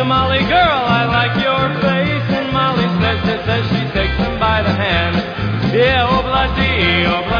Molly girl, I like your face. And Molly says she takes him by the hand. Yeah, obla-dee, obla